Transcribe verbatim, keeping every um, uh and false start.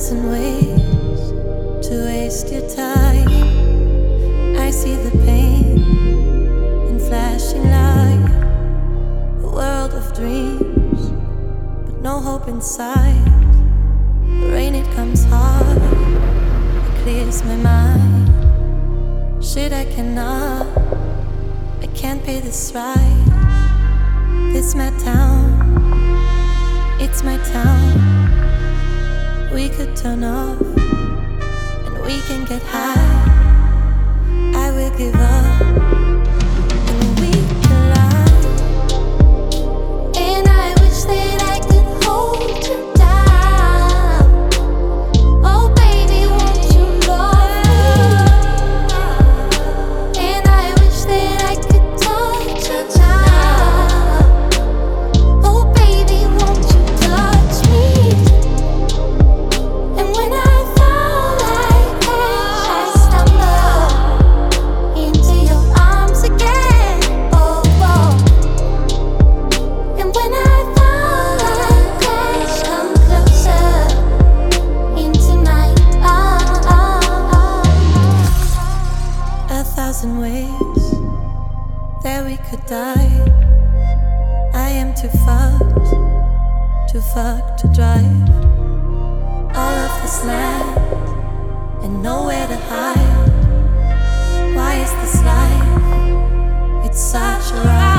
thousand ways to waste your time. I see the pain in flashing light, a world of dreams, but no hope inside. Rain, it comes hard, it clears my mind. Shit, I cannot, I can't pay this right. This my town, it's my town. We could turn off and we can get high. I will give up and we can lie. And I wish that I could hold you down. Oh baby, won't you love me? And I wish that I could touch you down. Oh baby, won't you touch me? And when I fall like this, I stumble into your arms again. Oh, oh. And when I fall like this, come closer into my arms. A thousand ways that we could die. I am too fucked, too fucked to drive all of this land and nowhere to hide. Why is this life? It's such a ride.